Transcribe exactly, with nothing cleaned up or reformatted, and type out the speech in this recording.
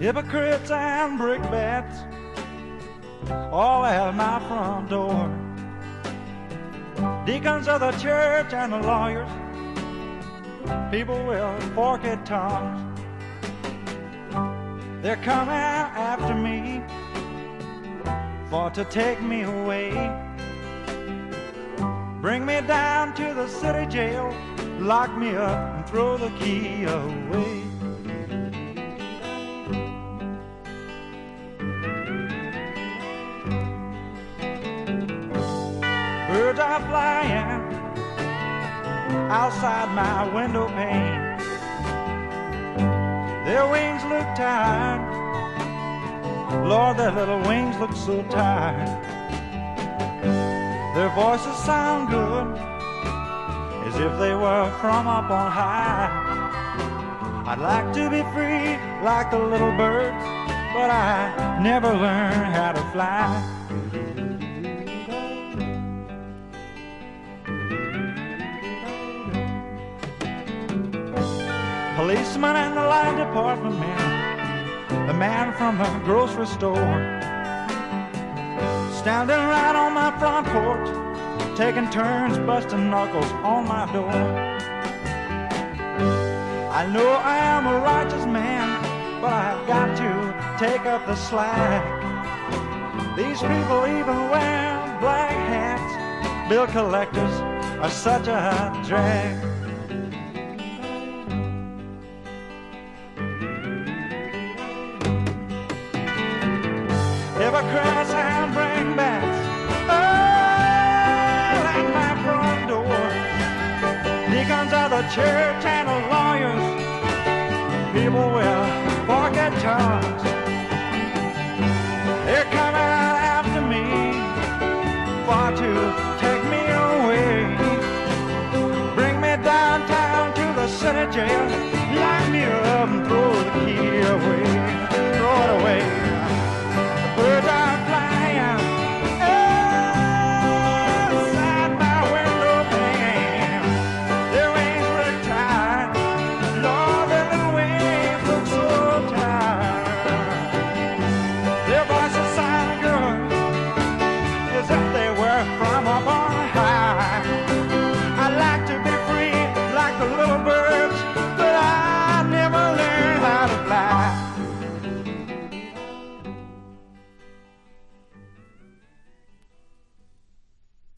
hypocrites and brickbats all at my front door. Deacons of the church and the lawyers, people with forked tongues, they're coming after me for to take me away. Bring me down to the city jail, lock me up and throw the key away. Birds are flying outside my window pane. Their wings look tired, Lord, their little wings look so tired. Their voices sound good, as if they were from up on high. I'd like to be free like the little birds, but I never learned how to fly. Policeman and the line department man, the man from the grocery store, standing right on my front porch, taking turns busting knuckles on my door. I know I am a righteous man, but I've got to take up the slack. These people even wear black hats, bill collectors are such a drag. Hypocrites and bringbacks all at my front door. Deacons of the church and the lawyers, people with forked tongues, they're coming after me for to take me away. Bring me downtown to the city jail,